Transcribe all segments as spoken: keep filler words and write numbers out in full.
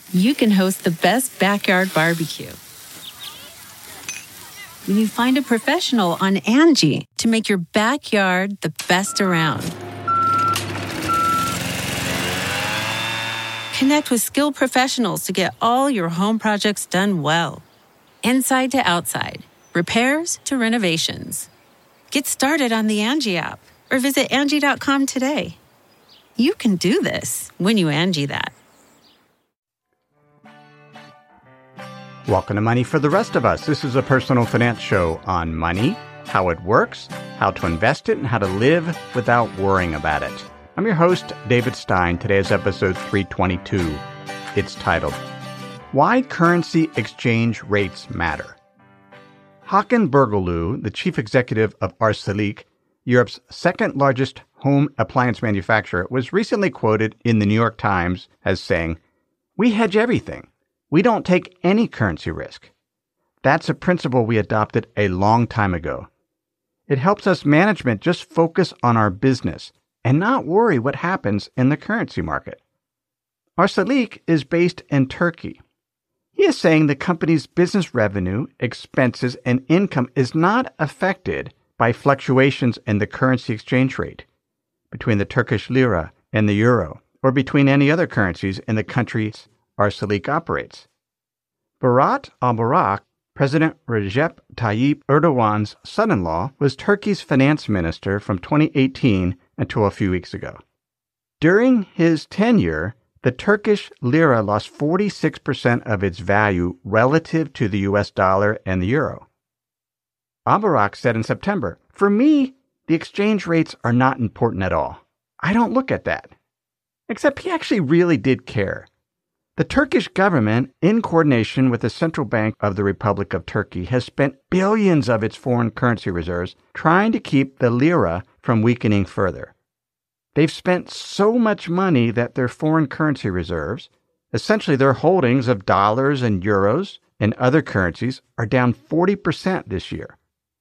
you can host the best backyard barbecue. When you find a professional on Angie to make your backyard the best around. Connect with skilled professionals to get all your home projects done well. Inside to outside, repairs to renovations. Get started on the Angie app or visit Angie dot com today. You can do this when you Angie that. Welcome to Money for the Rest of Us. This is a personal finance show on money, how it works, how to invest it, and how to live without worrying about it. I'm your host, David Stein. Today is episode three twenty-two. It's titled, Why Currency Exchange Rates Matter. Håkan Bergolu, the chief executive of Arçelik, Europe's second largest home appliance manufacturer, was recently quoted in the New York Times as saying, "We hedge everything. We don't take any currency risk. That's a principle we adopted a long time ago. It helps us management just focus on our business and not worry what happens in the currency market." Arçelik is based in Turkey. He is saying the company's business revenue, expenses, and income is not affected by fluctuations in the currency exchange rate between the Turkish lira and the euro, or between any other currencies in the countries Arçelik operates. Berat Albayrak, President Recep Tayyip Erdogan's son-in-law, was Turkey's finance minister from twenty eighteen until a few weeks ago. During his tenure, the Turkish lira lost forty-six percent of its value relative to the U S dollar and the euro. Albayrak said in September, "For me, the exchange rates are not important at all. I don't look at that." Except he actually really did care. The Turkish government, in coordination with the Central Bank of the Republic of Turkey, has spent billions of its foreign currency reserves trying to keep the lira from weakening further. They've spent so much money that their foreign currency reserves, essentially their holdings of dollars and euros and other currencies, are down forty percent this year.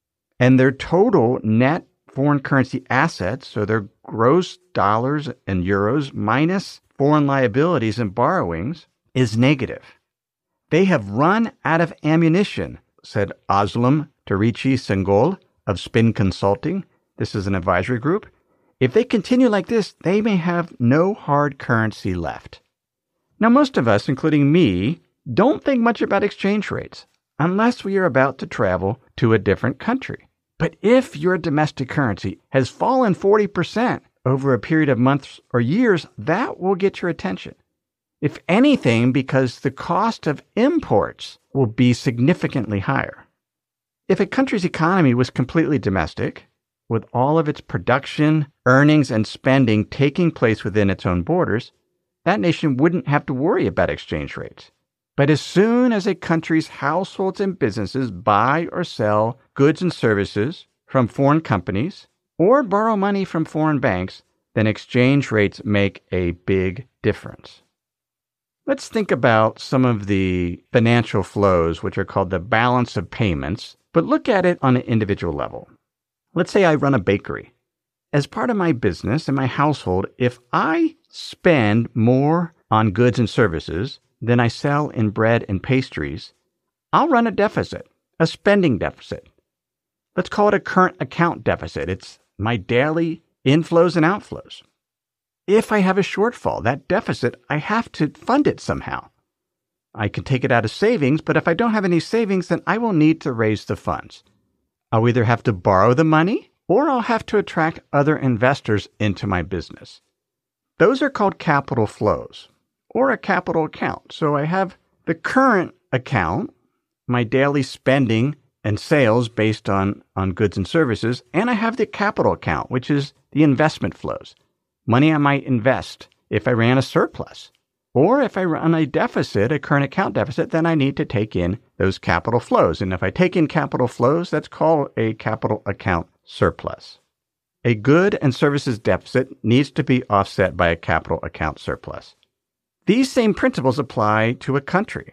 And their total net foreign currency assets, so their gross dollars and euros minus foreign liabilities and borrowings, is negative. They have run out of ammunition, said Özlem Terici Sengol of Spin Consulting. This is an advisory group. If they continue like this, they may have no hard currency left. Now, most of us, including me, don't think much about exchange rates unless we are about to travel to a different country. But if your domestic currency has fallen forty percent over a period of months or years, that will get your attention. If anything, because the cost of imports will be significantly higher. If a country's economy was completely domestic, with all of its production, earnings, and spending taking place within its own borders, that nation wouldn't have to worry about exchange rates. But as soon as a country's households and businesses buy or sell goods and services from foreign companies or borrow money from foreign banks, then exchange rates make a big difference. Let's think about some of the financial flows, which are called the balance of payments, but look at it on an individual level. Let's say I run a bakery. As part of my business and my household, if I spend more on goods and services than I sell in bread and pastries, I'll run a deficit, a spending deficit. Let's call it a current account deficit. It's my daily inflows and outflows. If I have a shortfall, that deficit, I have to fund it somehow. I can take it out of savings, but if I don't have any savings, then I will need to raise the funds. I'll either have to borrow the money or I'll have to attract other investors into my business. Those are called capital flows or a capital account. So I have the current account, my daily spending and sales based on, on goods and services, and I have the capital account, which is the investment flows, money I might invest if I ran a surplus. Or if I run a deficit, a current account deficit, then I need to take in those capital flows. And if I take in capital flows, that's called a capital account surplus. A good and services deficit needs to be offset by a capital account surplus. These same principles apply to a country.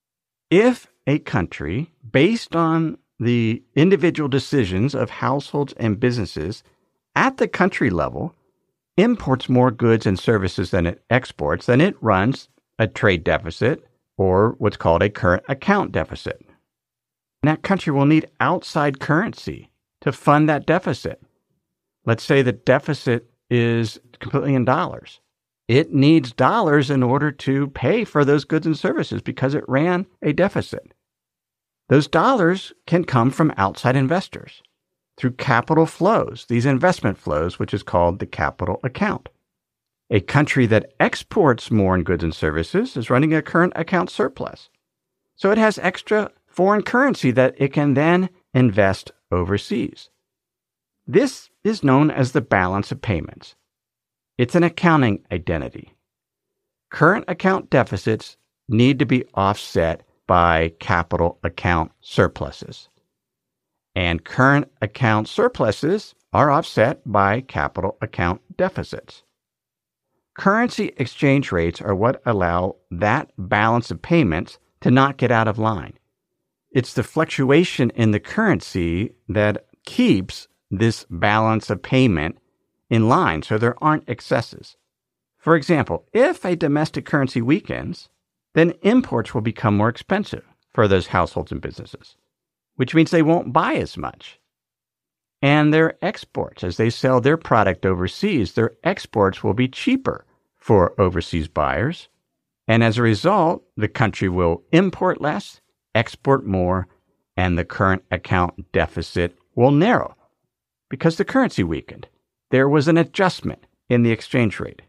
If a country, based on the individual decisions of households and businesses at the country level, imports more goods and services than it exports, then it runs a trade deficit or what's called a current account deficit. And that country will need outside currency to fund that deficit. Let's say the deficit is completely in dollars. It needs dollars in order to pay for those goods and services because it ran a deficit. Those dollars can come from outside investors through capital flows, these investment flows, which is called the capital account. A country that exports more in goods and services is running a current account surplus. So it has extra foreign currency that it can then invest overseas. This is known as the balance of payments. It's an accounting identity. Current account deficits need to be offset by capital account surpluses. And current account surpluses are offset by capital account deficits. Currency exchange rates are what allow that balance of payments to not get out of line. It's the fluctuation in the currency that keeps this balance of payment in line so there aren't excesses. For example, if a domestic currency weakens, then imports will become more expensive for those households and businesses, which means they won't buy as much. And their exports, as they sell their product overseas, their exports will be cheaper for overseas buyers. And as a result, the country will import less, export more, and the current account deficit will narrow because the currency weakened. There was an adjustment in the exchange rate.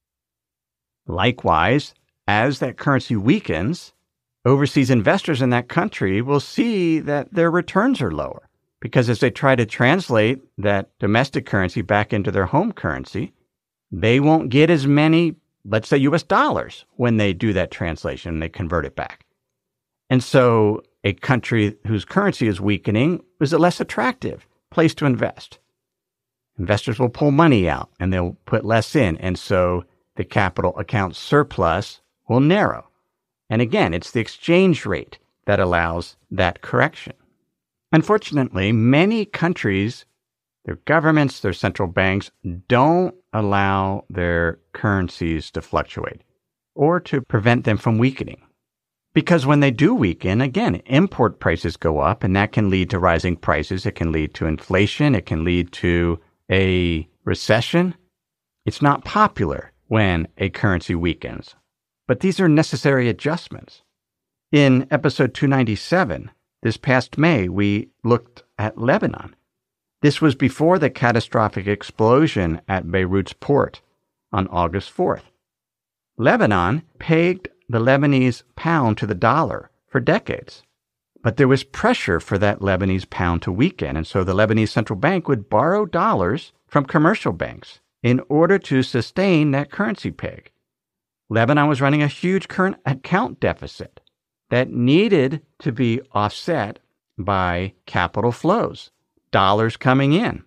Likewise, as that currency weakens, overseas investors in that country will see that their returns are lower because as they try to translate that domestic currency back into their home currency, they won't get as many, let's say, U S dollars when they do that translation and they convert it back. And so a country whose currency is weakening is a less attractive place to invest. Investors will pull money out and they'll put less in. And so the capital account surplus will narrow. And again, it's the exchange rate that allows that correction. Unfortunately, many countries, their governments, their central banks, don't allow their currencies to fluctuate or to prevent them from weakening. Because when they do weaken, again, import prices go up, and that can lead to rising prices. It can lead to inflation. It can lead to a recession. It's not popular when a currency weakens, but these are necessary adjustments. In episode two ninety-seven, this past May, we looked at Lebanon. This was before the catastrophic explosion at Beirut's port on August fourth. Lebanon pegged the Lebanese pound to the dollar for decades. But there was pressure for that Lebanese pound to weaken, and so the Lebanese central bank would borrow dollars from commercial banks in order to sustain that currency peg. Lebanon was running a huge current account deficit that needed to be offset by capital flows, dollars coming in.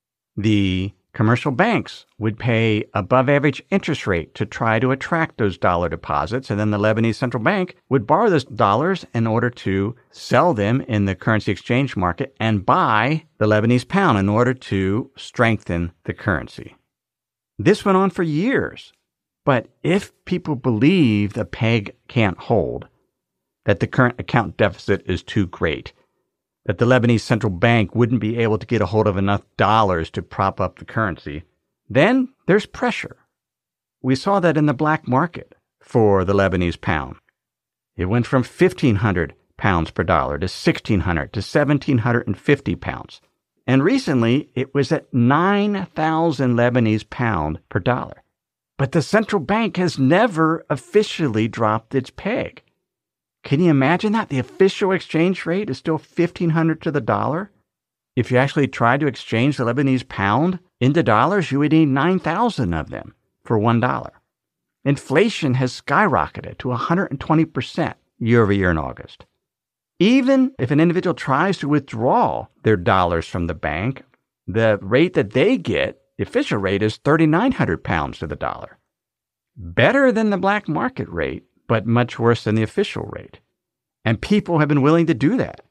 The commercial banks would pay above average interest rate to try to attract those dollar deposits, and then the Lebanese central bank would borrow those dollars in order to sell them in the currency exchange market and buy the Lebanese pound in order to strengthen the currency. This went on for years, but if people believe the peg can't hold, that the current account deficit is too great, that the Lebanese central bank wouldn't be able to get a hold of enough dollars to prop up the currency, then there's pressure. We saw that in the black market for the Lebanese pound. It went from fifteen hundred pounds per dollar to sixteen hundred to seventeen fifty pounds. And recently, it was at nine thousand Lebanese pound per dollar. But the central bank has never officially dropped its peg. Can you imagine that? The official exchange rate is still fifteen hundred to the dollar. If you actually tried to exchange the Lebanese pound into dollars, you would need nine thousand of them for one dollar. Inflation has skyrocketed to one hundred twenty percent year over year in August. Even if an individual tries to withdraw their dollars from the bank, the rate that they get, the official rate, is thirty-nine hundred pounds to the dollar. Better than the black market rate, but much worse than the official rate. And people have been willing to do that.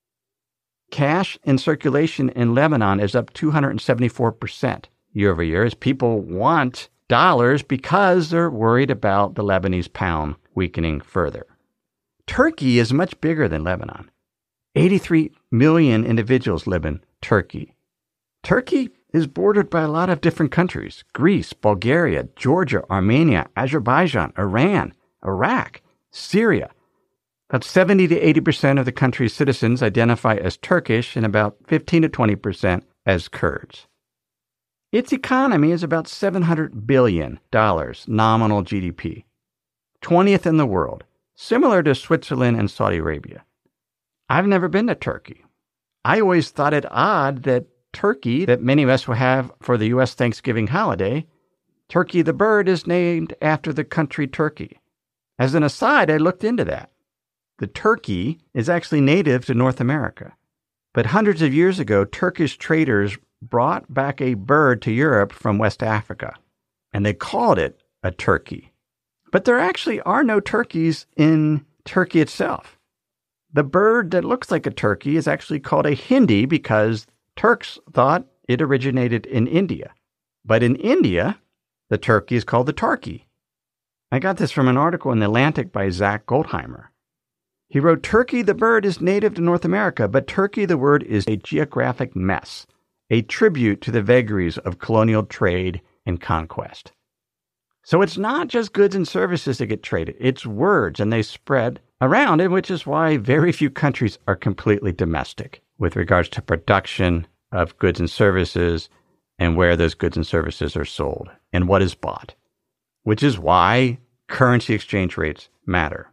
Cash in circulation in Lebanon is up two hundred seventy-four percent year over year as people want dollars because they're worried about the Lebanese pound weakening further. Turkey is much bigger than Lebanon. eighty-three million individuals live in Turkey. Turkey is bordered by a lot of different countries: Greece, Bulgaria, Georgia, Armenia, Azerbaijan, Iran, Iraq, Syria. About seventy to eighty percent of the country's citizens identify as Turkish and about fifteen to twenty percent as Kurds. Its economy is about seven hundred billion dollars nominal G D P, twentieth in the world, similar to Switzerland and Saudi Arabia. I've never been to Turkey. I always thought it odd that turkey that many of us will have for the U S Thanksgiving holiday, Turkey the bird, is named after the country Turkey. As an aside, I looked into that. The turkey is actually native to North America. But hundreds of years ago, Turkish traders brought back a bird to Europe from West Africa, and they called it a turkey. But there actually are no turkeys in Turkey itself. The bird that looks like a turkey is actually called a hindi because Turks thought it originated in India. But in India, the turkey is called the tarki. I got this from an article in The Atlantic by Zach Goldheimer. He wrote, "Turkey the bird is native to North America, but Turkey the word is a geographic mess, a tribute to the vagaries of colonial trade and conquest." So it's not just goods and services that get traded, it's words, and they spread around, and which is why very few countries are completely domestic with regards to production of goods and services and where those goods and services are sold and what is bought, which is why currency exchange rates matter.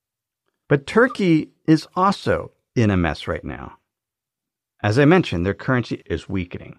But Turkey is also in a mess right now. As I mentioned, their currency is weakening.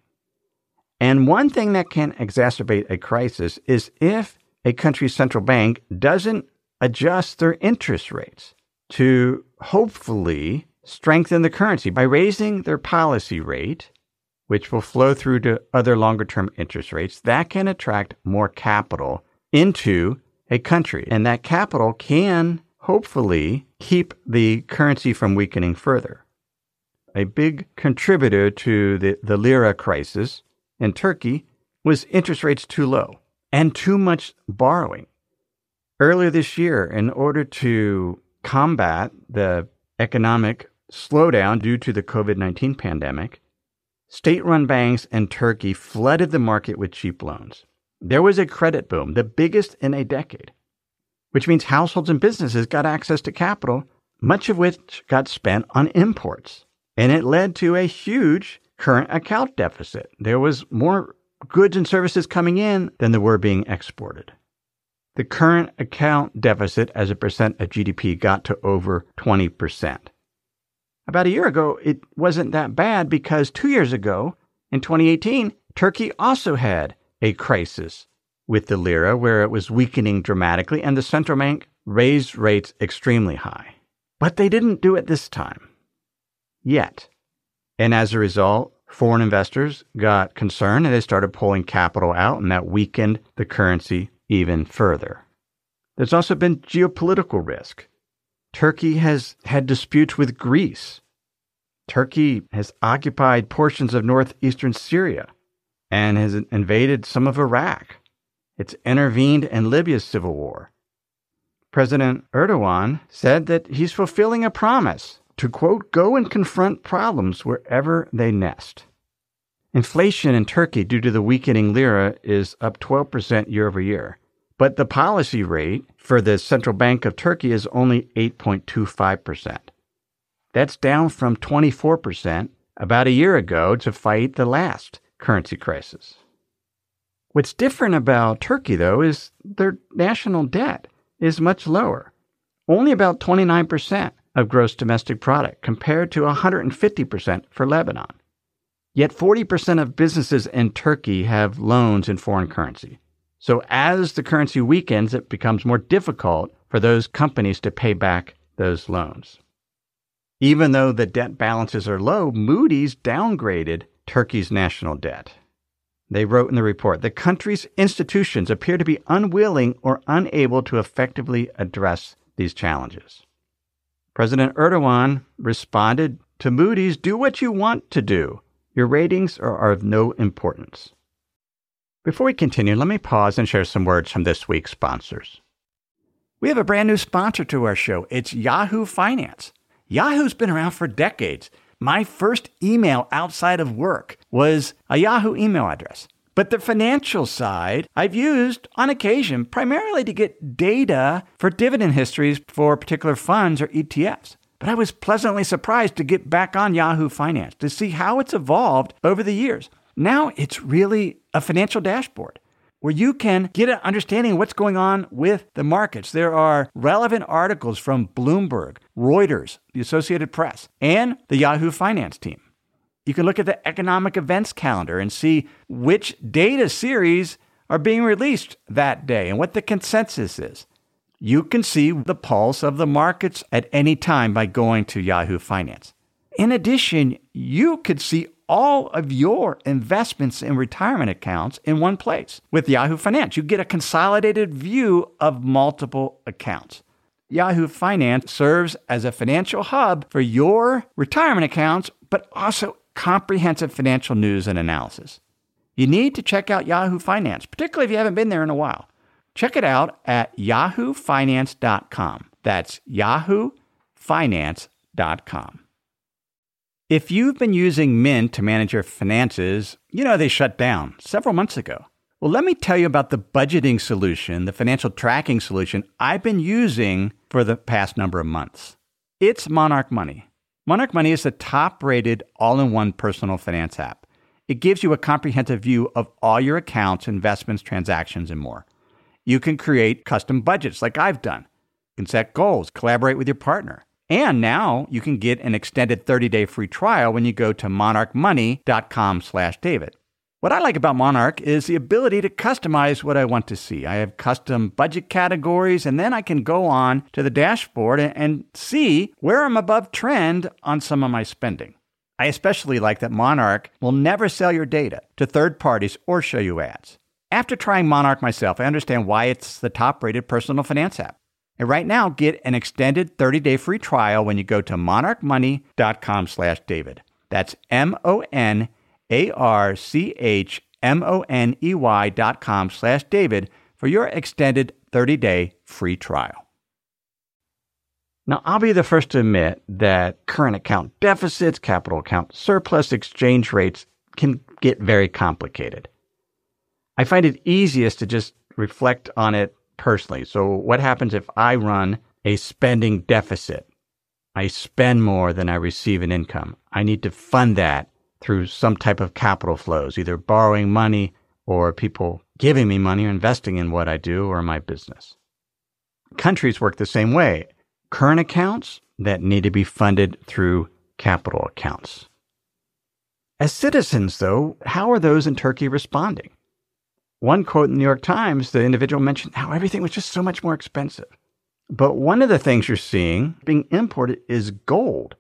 And one thing that can exacerbate a crisis is if a country's central bank doesn't adjust their interest rates to hopefully strengthen the currency by raising their policy rate, which will flow through to other longer-term interest rates. That can attract more capital into a country, and that capital can hopefully keep the currency from weakening further. A big contributor to the, the lira crisis in Turkey was interest rates too low and too much borrowing. Earlier this year, in order to combat the economic slowdown due to the covid nineteen pandemic, state-run banks in Turkey flooded the market with cheap loans. There was a credit boom, the biggest in a decade, which means households and businesses got access to capital, much of which got spent on imports. And it led to a huge current account deficit. There was more goods and services coming in than there were being exported. The current account deficit as a percent of G D P got to over twenty percent. About a year ago, it wasn't that bad because two years ago, in twenty eighteen, Turkey also had a crisis with the lira where it was weakening dramatically and the central bank raised rates extremely high. But they didn't do it this time. Yet. And as a result, foreign investors got concerned and they started pulling capital out, and that weakened the currency even further. There's also been geopolitical risk. Turkey has had disputes with Greece. Turkey has occupied portions of northeastern Syria and has invaded some of Iraq. It's intervened in Libya's civil war. President Erdogan said that he's fulfilling a promise to, quote, go and confront problems wherever they nest. Inflation in Turkey due to the weakening lira is up twelve percent year over year. But the policy rate for the Central Bank of Turkey is only eight point two five percent. That's down from twenty-four percent about a year ago to fight the last currency crisis. What's different about Turkey, though, is their national debt is much lower, only about twenty-nine percent of gross domestic product compared to one hundred fifty percent for Lebanon. Yet forty percent of businesses in Turkey have loans in foreign currency. So as the currency weakens, it becomes more difficult for those companies to pay back those loans. Even though the debt balances are low, Moody's downgraded Turkey's national debt. They wrote in the report, the country's institutions appear to be unwilling or unable to effectively address these challenges. President Erdogan responded to Moody's, do what you want to do. Your ratings are of no importance. Before we continue, let me pause and share some words from this week's sponsors. We have a brand new sponsor to our show. It's Yahoo Finance. Yahoo's been around for decades. My first email outside of work was a Yahoo email address. But the financial side I've used on occasion primarily to get data for dividend histories for particular funds or E T Fs. But I was pleasantly surprised to get back on Yahoo Finance to see how it's evolved over the years. Now it's really a financial dashboard where you can get an understanding of what's going on with the markets. There are relevant articles from Bloomberg, Reuters, the Associated Press, and the Yahoo Finance team. You can look at the economic events calendar and see which data series are being released that day and what the consensus is. You can see the pulse of the markets at any time by going to Yahoo Finance. In addition, you could see all of your investments in retirement accounts in one place. With Yahoo Finance, you get a consolidated view of multiple accounts. Yahoo Finance serves as a financial hub for your retirement accounts, but also comprehensive financial news and analysis. You need to check out Yahoo Finance, particularly if you haven't been there in a while. Check it out at yahoo finance dot com. That's yahoo finance dot com. If you've been using Mint to manage your finances, you know they shut down several months ago. Well, let me tell you about the budgeting solution, the financial tracking solution I've been using for the past number of months. It's Monarch Money. Monarch Money is the top-rated all-in-one personal finance app. It gives you a comprehensive view of all your accounts, investments, transactions, and more. You can create custom budgets like I've done. You can set goals, collaborate with your partner. And now you can get an extended thirty-day free trial when you go to monarch money dot com slash David. What I like about Monarch is the ability to customize what I want to see. I have custom budget categories, and then I can go on to the dashboard and, and see where I'm above trend on some of my spending. I especially like that Monarch will never sell your data to third parties or show you ads. After trying Monarch myself, I understand why it's the top-rated personal finance app. And right now, get an extended thirty-day free trial when you go to monarch money dot com slash David. That's M O N A R C H M O N E Y dot com slash David for your extended thirty-day free trial. Now, I'll be the first to admit that current account deficits, capital account surplus, exchange rates can get very complicated. I find it easiest to just reflect on it personally. So what happens if I run a spending deficit? I spend more than I receive in income. I need to fund that through some type of capital flows, either borrowing money or people giving me money or investing in what I do or my business. Countries work the same way. Current accounts that need to be funded through capital accounts. As citizens, though, how are those in Turkey responding? One quote in the New York Times, the individual mentioned how everything was just so much more expensive. But one of the things you're seeing being imported is gold.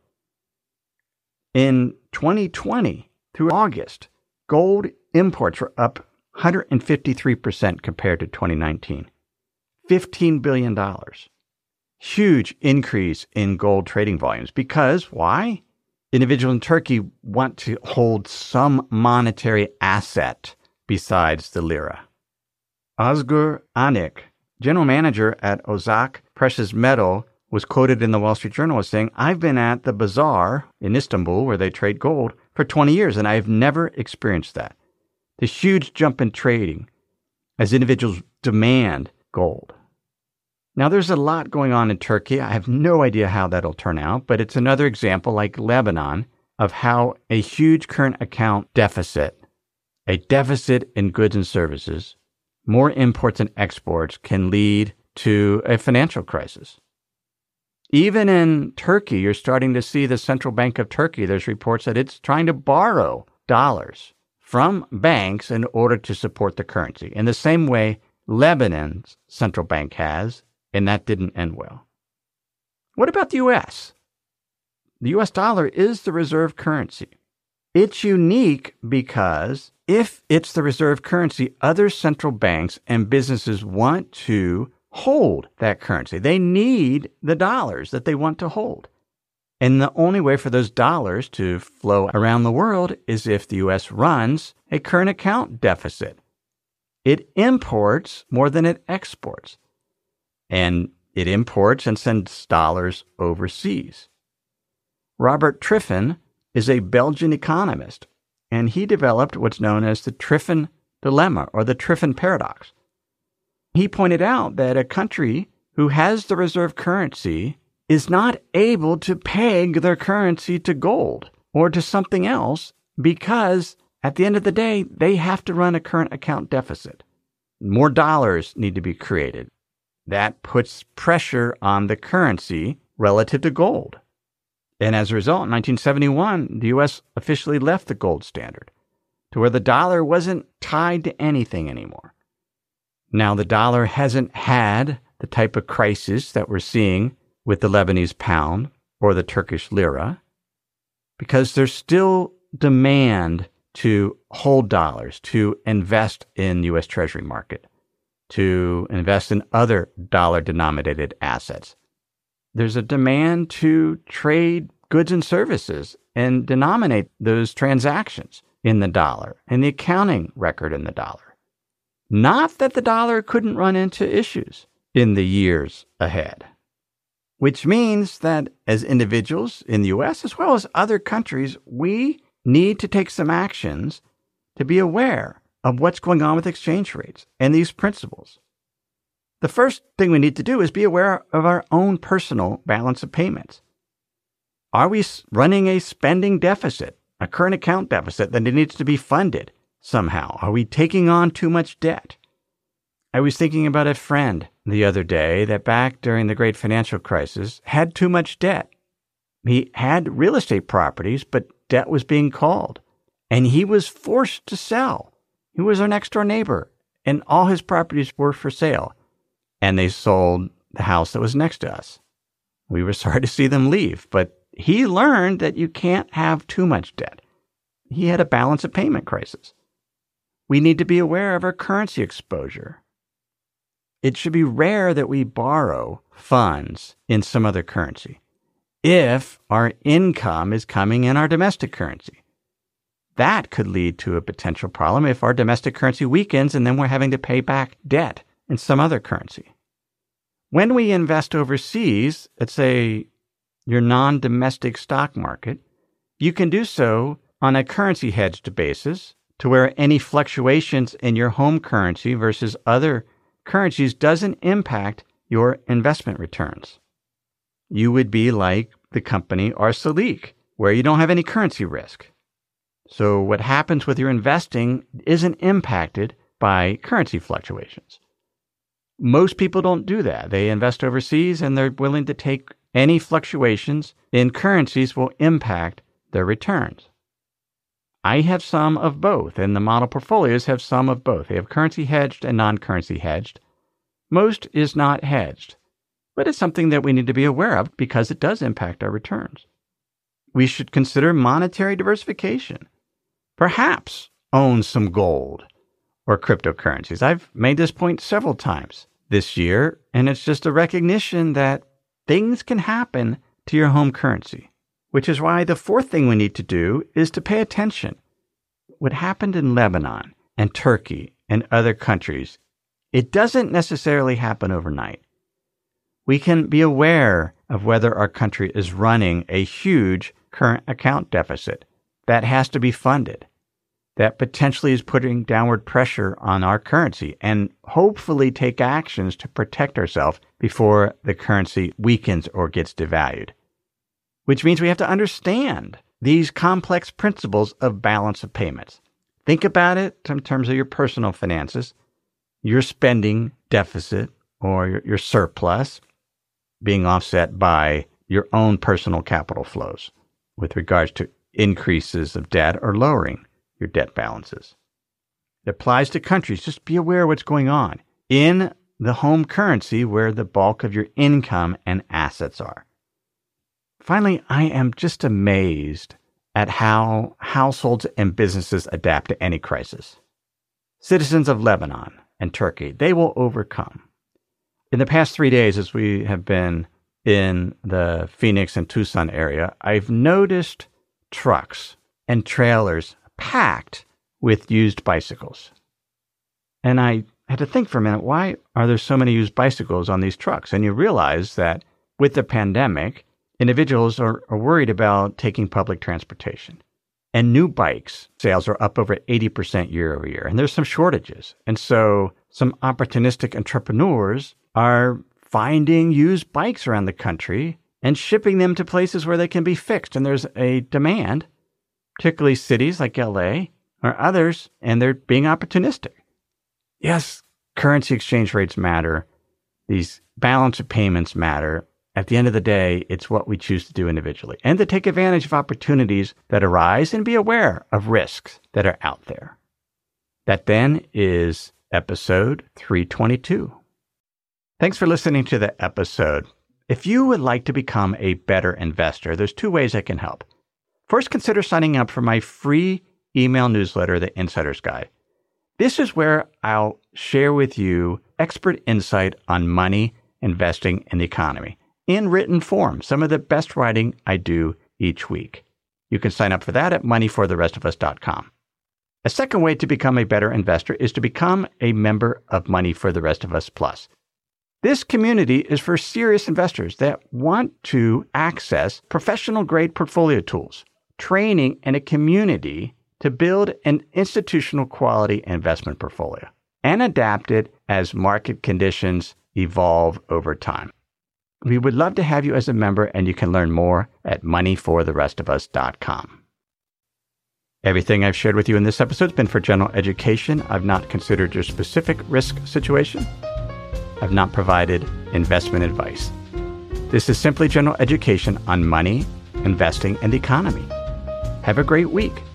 In twenty twenty, through August, gold imports were up one hundred fifty-three percent compared to twenty nineteen. fifteen billion dollars. Huge increase in gold trading volumes. Because, why? Individuals in Turkey want to hold some monetary asset besides the lira. Özgür Anik, general manager at Ozak Precious Metal, was quoted in the Wall Street Journal as saying, "I've been at the bazaar in Istanbul, where they trade gold, for twenty years, and I've never experienced that." The huge jump in trading as individuals demand gold. Now, there's a lot going on in Turkey. I have no idea how that'll turn out, but it's another example, like Lebanon, of how a huge current account deficit, a deficit in goods and services, more imports and exports can lead to a financial crisis. Even in Turkey, you're starting to see the Central Bank of Turkey. There's reports that it's trying to borrow dollars from banks in order to support the currency, in the same way Lebanon's central bank has, and that didn't end well. What about the U S? The U S dollar is the reserve currency. It's unique because if it's the reserve currency, other central banks and businesses want to hold that currency. They need the dollars that they want to hold. And the only way for those dollars to flow around the world is if the U S runs a current account deficit. It imports more than it exports. And It imports and sends dollars overseas. Robert Triffin is a Belgian economist, and he developed what's known as the Triffin dilemma or the Triffin paradox. He pointed out that a country who has the reserve currency is not able to peg their currency to gold or to something else because at the end of the day, they have to run a current account deficit. More dollars need to be created. That puts pressure on the currency relative to gold. And as a result, in nineteen seventy-one, the U S officially left the gold standard to where the dollar wasn't tied to anything anymore. Now, the dollar hasn't had the type of crisis that we're seeing with the Lebanese pound or the Turkish lira because there's still demand to hold dollars, to invest in the U S Treasury market, to invest in other dollar-denominated assets. There's a demand to trade goods and services and denominate those transactions in the dollar and the accounting record in the dollar. Not that the dollar couldn't run into issues in the years ahead, which means that as individuals in the U S as well as other countries, we need to take some actions to be aware of what's going on with exchange rates and these principles. The first thing we need to do is be aware of our own personal balance of payments. Are we running a spending deficit, a current account deficit that needs to be funded somehow? Are we taking on too much debt? I was thinking about a friend the other day that back during the great financial crisis had too much debt. He had real estate properties, but debt was being called, and he was forced to sell. He was our next door neighbor, and all his properties were for sale, and they sold the house that was next to us. We were sorry to see them leave, but he learned that you can't have too much debt. He had a balance of payment crisis. We need to be aware of our currency exposure. It should be rare that we borrow funds in some other currency if our income is coming in our domestic currency. That could lead to a potential problem if our domestic currency weakens and then we're having to pay back debt in some other currency. When we invest overseas, let's say your non-domestic stock market, you can do so on a currency hedged basis to where any fluctuations in your home currency versus other currencies doesn't impact your investment returns. You would be like the company Arçelik, where you don't have any currency risk. So what happens with your investing isn't impacted by currency fluctuations. Most people don't do that. They invest overseas and they're willing to take any fluctuations in currencies will impact their returns. I have some of both, and the model portfolios have some of both. They have currency hedged and non-currency hedged. Most is not hedged, but it's something that we need to be aware of because it does impact our returns. We should consider monetary diversification. Perhaps own some gold or cryptocurrencies. I've made this point several times this year, and it's just a recognition that things can happen to your home currency, which is why the fourth thing we need to do is to pay attention. What happened in Lebanon and Turkey and other countries, it doesn't necessarily happen overnight. We can be aware of whether our country is running a huge current account deficit that has to be funded, that potentially is putting downward pressure on our currency, and hopefully take actions to protect ourselves before the currency weakens or gets devalued. Which means we have to understand these complex principles of balance of payments. Think about it in terms of your personal finances, your spending deficit or your, your surplus being offset by your own personal capital flows with regards to increases of debt or lowering your debt balances. It applies to countries. Just be aware of what's going on in the home currency where the bulk of your income and assets are. Finally, I am just amazed at how households and businesses adapt to any crisis. Citizens of Lebanon and Turkey, they will overcome. In the past three days, as we have been in the Phoenix and Tucson area, I've noticed trucks and trailers packed with used bicycles. And I had to think for a minute, why are there so many used bicycles on these trucks? And you realize that with the pandemic, individuals are, are worried about taking public transportation. And new bikes sales are up over eighty percent year over year. And there's some shortages. And so some opportunistic entrepreneurs are finding used bikes around the country and shipping them to places where they can be fixed. And there's a demand, particularly cities like L A or others, and they're being opportunistic. Yes, currency exchange rates matter. These balance of payments matter. At the end of the day, it's what we choose to do individually and to take advantage of opportunities that arise and be aware of risks that are out there. That then is episode three twenty-two. Thanks for listening to the episode. If you would like to become a better investor, there's two ways I can help. First, consider signing up for my free email newsletter, The Insider's Guide. This is where I'll share with you expert insight on money, investing, and the economy in written form, some of the best writing I do each week. You can sign up for that at money for the rest of us dot com. A second way to become a better investor is to become a member of Money for the Rest of Us Plus. This community is for serious investors that want to access professional-grade portfolio tools, training, and a community to build an institutional quality investment portfolio and adapt it as market conditions evolve over time. We would love to have you as a member, and you can learn more at money for the rest of us dot com. Everything I've shared with you in this episode has been for general education. I've not considered your specific risk situation. I've not provided investment advice. This is simply general education on money, investing, and the economy. Have a great week.